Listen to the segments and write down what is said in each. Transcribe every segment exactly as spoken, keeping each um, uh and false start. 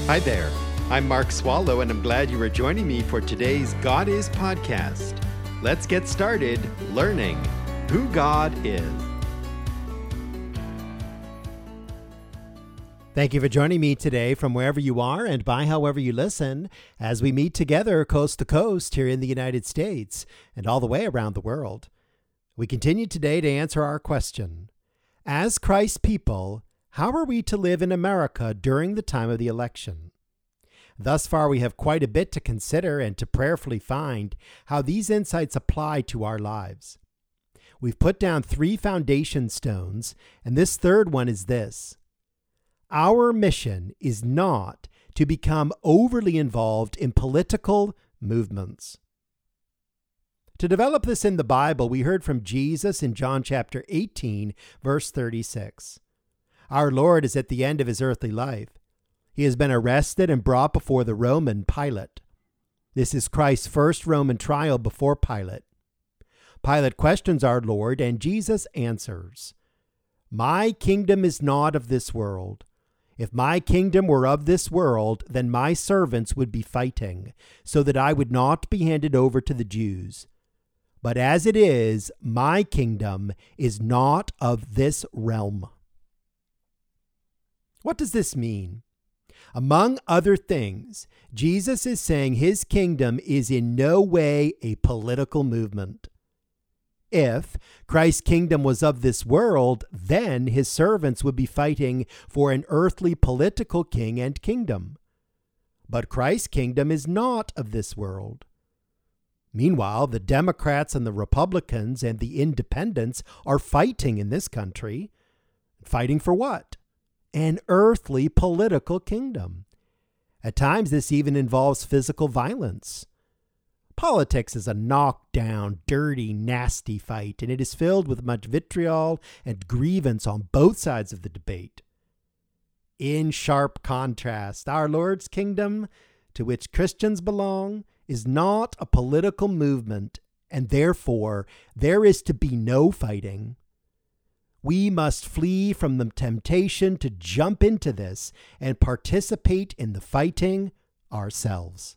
Hi there. I'm Mark Swallow, and I'm glad you are joining me for today's God Is podcast. Let's get started learning who God is. Thank you for joining me today from wherever you are and by however you listen as we meet together coast to coast here in the United States and all the way around the world. We continue today to answer our question. As Christ's people, how are we to live in America during the time of the election? Thus far, we have quite a bit to consider and to prayerfully find how these insights apply to our lives. We've put down three foundation stones, and this third one is this. Our mission is not to become overly involved in political movements. To develop this in the Bible, we heard from Jesus in John chapter eighteen, verse thirty-six. Our Lord is at the end of his earthly life. He has been arrested and brought before the Roman Pilate. This is Christ's first Roman trial before Pilate. Pilate questions our Lord, and Jesus answers, "My kingdom is not of this world. If my kingdom were of this world, then my servants would be fighting, so that I would not be handed over to the Jews. But as it is, my kingdom is not of this realm." What does this mean? Among other things, Jesus is saying his kingdom is in no way a political movement. If Christ's kingdom was of this world, then his servants would be fighting for an earthly political king and kingdom. But Christ's kingdom is not of this world. Meanwhile, the Democrats and the Republicans and the Independents are fighting in this country. Fighting for what? An earthly political kingdom. At times, this even involves physical violence. Politics is a knockdown, dirty, nasty fight, and it is filled with much vitriol and grievance on both sides of the debate. In sharp contrast, our Lord's kingdom, to which Christians belong, is not a political movement, and therefore there is to be no fighting. We must flee from the temptation to jump into this and participate in the fighting ourselves.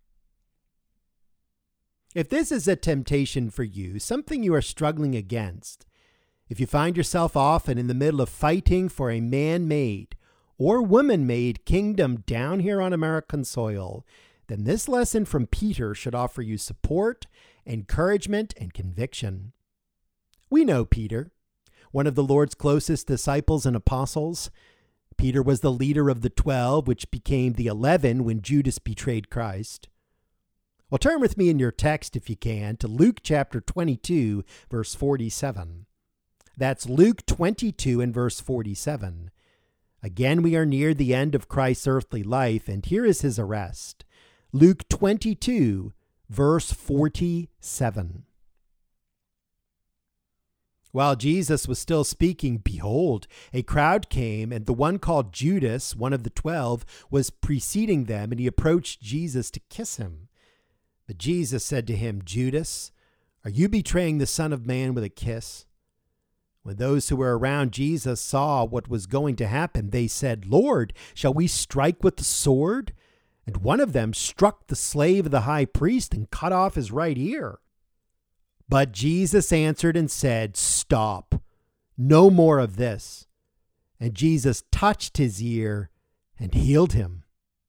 If this is a temptation for you, something you are struggling against, if you find yourself often in the middle of fighting for a man-made or woman-made kingdom down here on American soil, then this lesson from Peter should offer you support, encouragement, and conviction. We know Peter, one of the Lord's closest disciples and apostles. Peter was the leader of the twelve, which became the eleven when Judas betrayed Christ. Well, turn with me in your text, if you can, to Luke chapter twenty-two, verse forty-seven. That's Luke twenty-two and verse forty-seven. Again, we are near the end of Christ's earthly life, and here is his arrest. Luke twenty-two, verse forty-seven. While Jesus was still speaking, behold, a crowd came, and the one called Judas, one of the twelve, was preceding them, and he approached Jesus to kiss him. But Jesus said to him, "Judas, are you betraying the Son of Man with a kiss?" When those who were around Jesus saw what was going to happen, they said, "Lord, shall we strike with the sword?" And one of them struck the slave of the high priest and cut off his right ear. But Jesus answered and said, "Stop, no more of this." And Jesus touched his ear and healed him.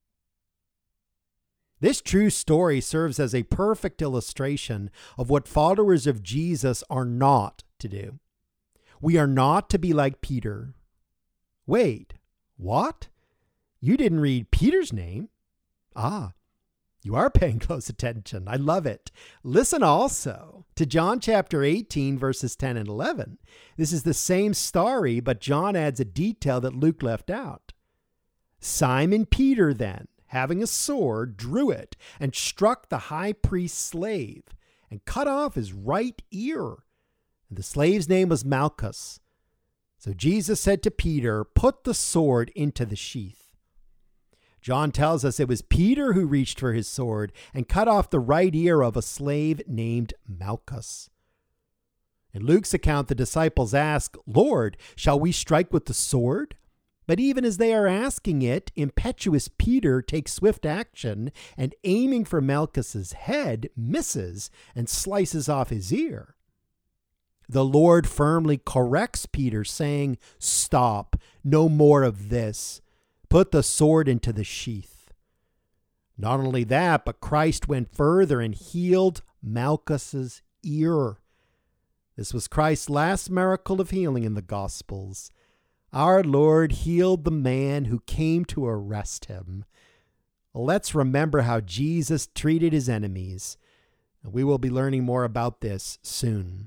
This true story serves as a perfect illustration of what followers of Jesus are not to do. We are not to be like Peter. Wait, what? You didn't read Peter's name? Ah, you are paying close attention. I love it. Listen also to John chapter eighteen, verses ten and eleven. This is the same story, but John adds a detail that Luke left out. Simon Peter then, having a sword, drew it and struck the high priest's slave and cut off his right ear. And the slave's name was Malchus. So Jesus said to Peter, "Put the sword into the sheath." John tells us it was Peter who reached for his sword and cut off the right ear of a slave named Malchus. In Luke's account, the disciples ask, "Lord, shall we strike with the sword?" But even as they are asking it, impetuous Peter takes swift action and, aiming for Malchus's head, misses and slices off his ear. The Lord firmly corrects Peter, saying, "Stop, no more of this. Put the sword into the sheath." Not only that, but Christ went further and healed Malchus's ear. This was Christ's last miracle of healing in the Gospels. Our Lord healed the man who came to arrest him. Let's remember how Jesus treated his enemies. We will be learning more about this soon.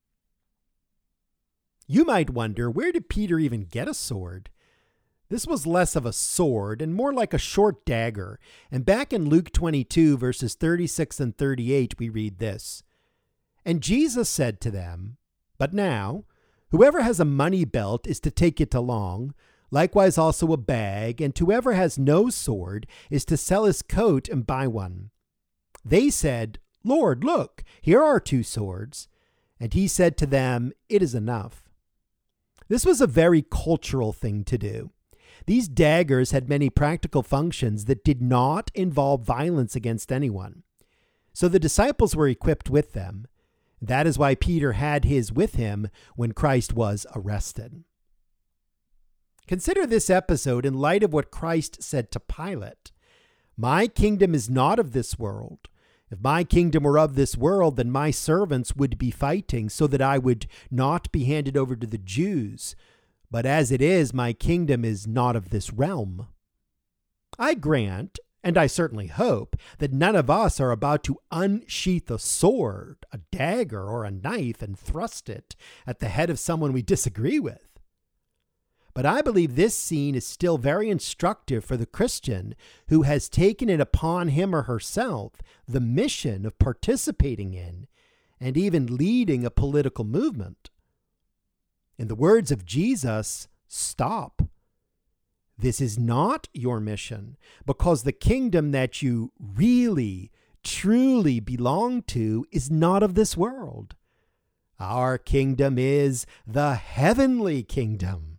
You might wonder, where did Peter even get a sword? This was less of a sword and more like a short dagger. And back in Luke twenty-two, verses thirty-six and thirty-eight, we read this. "And Jesus said to them, 'But now, whoever has a money belt is to take it along, likewise also a bag, and whoever has no sword is to sell his coat and buy one.' They said, 'Lord, look, here are two swords.' And he said to them, 'It is enough.'" This was a very cultural thing to do. These daggers had many practical functions that did not involve violence against anyone. So the disciples were equipped with them. That is why Peter had his with him when Christ was arrested. Consider this episode in light of what Christ said to Pilate. "My kingdom is not of this world. If my kingdom were of this world, then my servants would be fighting so that I would not be handed over to the Jews. But as it is, my kingdom is not of this realm." I grant, and I certainly hope, that none of us are about to unsheath a sword, a dagger, or a knife and thrust it at the head of someone we disagree with. But I believe this scene is still very instructive for the Christian who has taken it upon him or herself the mission of participating in and even leading a political movement. In the words of Jesus, stop. This is not your mission, because the kingdom that you really, truly belong to is not of this world. Our kingdom is the heavenly kingdom.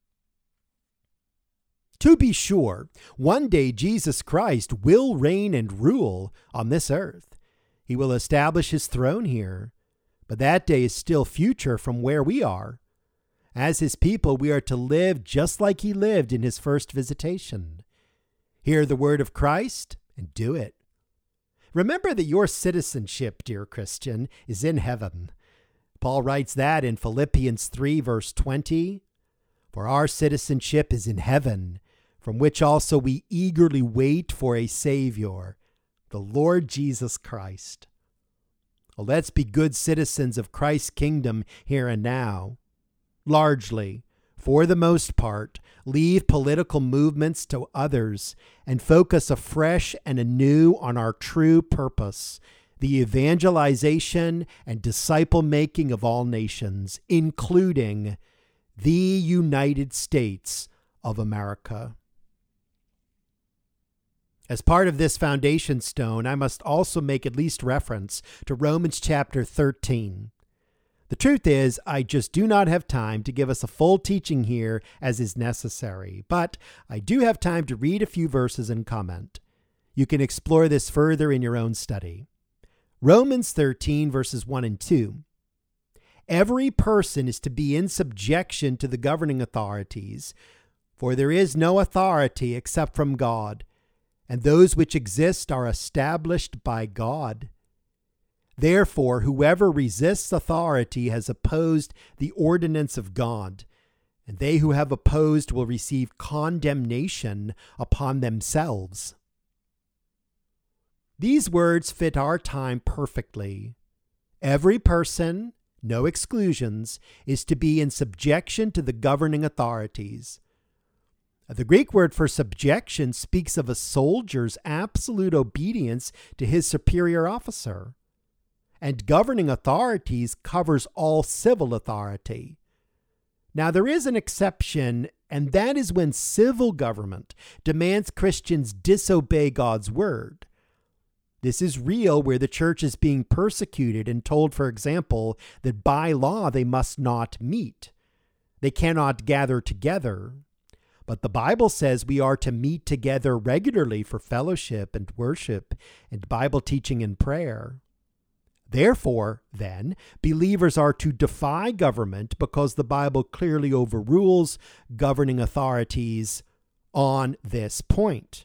To be sure, one day Jesus Christ will reign and rule on this earth. He will establish his throne here, but that day is still future from where we are. As his people, we are to live just like he lived in his first visitation. Hear the word of Christ and do it. Remember that your citizenship, dear Christian, is in heaven. Paul writes that in Philippians three, verse twenty. "For our citizenship is in heaven, from which also we eagerly wait for a Savior, the Lord Jesus Christ." Well, let's be good citizens of Christ's kingdom here and now. Largely, for the most part, leave political movements to others and focus afresh and anew on our true purpose, the evangelization and disciple-making of all nations, including the United States of America. As part of this foundation stone, I must also make at least reference to Romans chapter thirteen. The truth is, I just do not have time to give us a full teaching here as is necessary, but I do have time to read a few verses and comment. You can explore this further in your own study. Romans thirteen, verses one and two. "Every person is to be in subjection to the governing authorities, for there is no authority except from God, and those which exist are established by God. Therefore, whoever resists authority has opposed the ordinance of God, and they who have opposed will receive condemnation upon themselves." These words fit our time perfectly. Every person, no exclusions, is to be in subjection to the governing authorities. The Greek word for subjection speaks of a soldier's absolute obedience to his superior officer. And governing authorities covers all civil authority. Now, there is an exception, and that is when civil government demands Christians disobey God's word. This is real where the church is being persecuted and told, for example, that by law they must not meet. They cannot gather together. But the Bible says we are to meet together regularly for fellowship and worship and Bible teaching and prayer. Therefore, then, believers are to defy government because the Bible clearly overrules governing authorities on this point.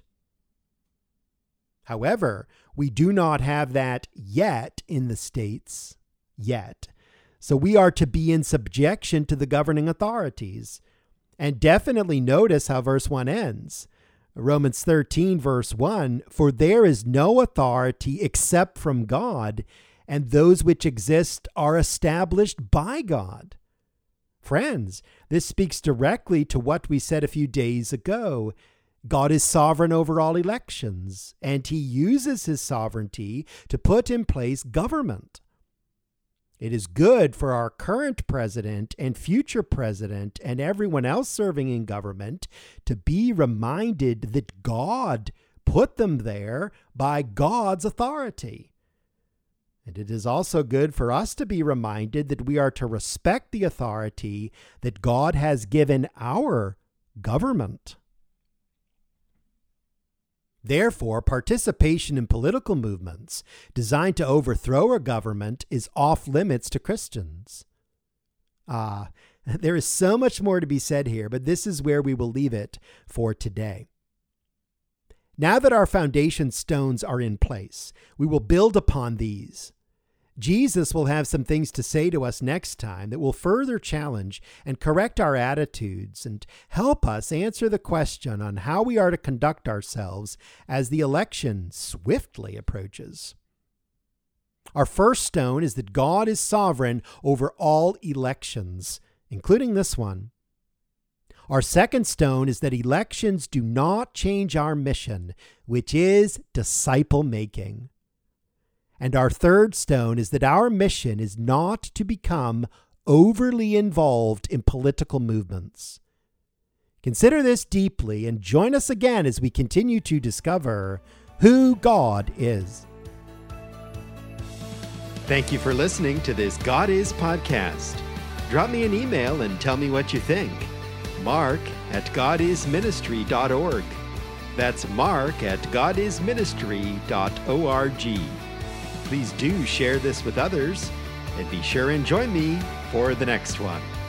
However, we do not have that yet in the States, yet. So we are to be in subjection to the governing authorities. And definitely notice how verse one ends. Romans thirteen, verse one, "For there is no authority except from God, and those which exist are established by God." Friends, this speaks directly to what we said a few days ago. God is sovereign over all elections, and he uses his sovereignty to put in place government. It is good for our current president and future president and everyone else serving in government to be reminded that God put them there by God's authority. And it is also good for us to be reminded that we are to respect the authority that God has given our government. Therefore, participation in political movements designed to overthrow a government is off limits to Christians. Ah, there is so much more to be said here, but this is where we will leave it for today. Now that our foundation stones are in place, we will build upon these. Jesus will have some things to say to us next time that will further challenge and correct our attitudes and help us answer the question on how we are to conduct ourselves as the election swiftly approaches. Our first stone is that God is sovereign over all elections, including this one. Our second stone is that elections do not change our mission, which is disciple making. And our third stone is that our mission is not to become overly involved in political movements. Consider this deeply and join us again as we continue to discover who God is. Thank you for listening to this God Is podcast. Drop me an email and tell me what you think. Mark at god is ministry dot org. That's Mark at god is ministry dot org. Please do share this with others, and be sure and join me for the next one.